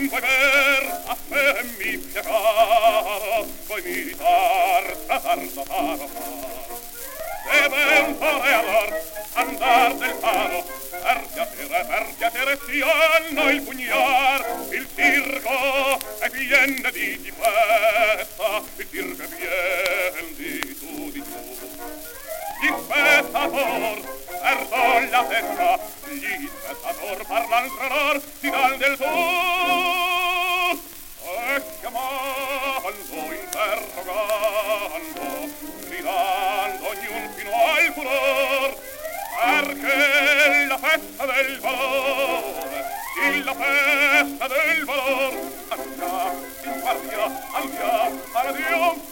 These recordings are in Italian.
puoi ver a fe mi piacaro, puoi militar, tratar. Deve un toreador andar del palo, per piacere si hanno il pugnar, il circo è pieno di festa, il circo è pieno di tu. Gli spettator perdo la testa, gli spettator parlan tra lor, si dan del tu. E chiamando, interrogando, gridando ognun fino al furor, perché la festa del valore, la festa del valor, andiamo in guardia, andiamo, andiamo.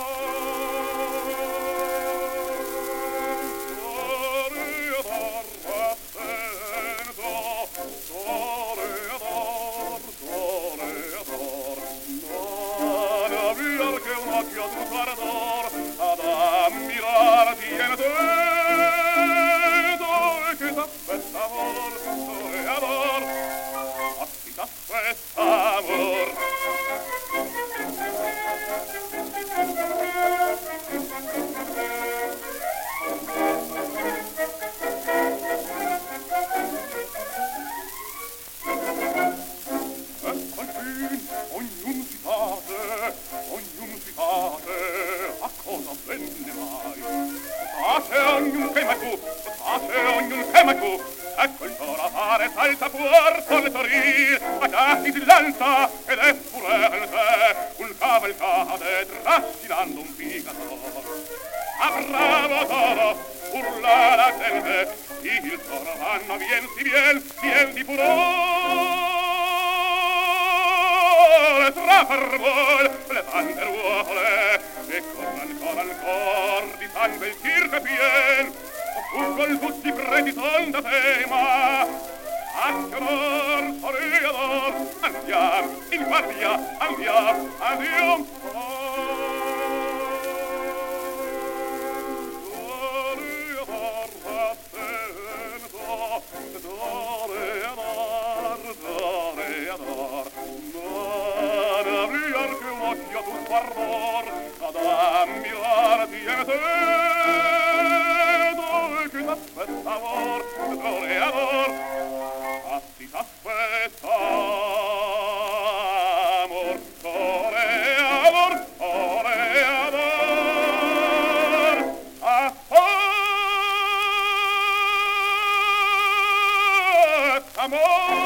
Ad ammirarti e te che t'aspetta amor, toreador, ma si t'aspetta amor. E al fin ognun si fate, a cosa venne mai? Fate ognun che mai tu, ecco il toro fare salta puerto le torri, a giatti si lanza ed è furente, un cavalcate trascinando un picador. A bravo toro, urla la gente, il toro vanno, vien di furore. Tra per voi le banderuole e corran di sangue il circo è pien, fuggono tutti preti son da tema, a che onor toreador, andiam in guardia, andiam ad ammirarti e te che t'aspetta amor, toreador, a si t'aspetta amor, toreador, aspetta amor.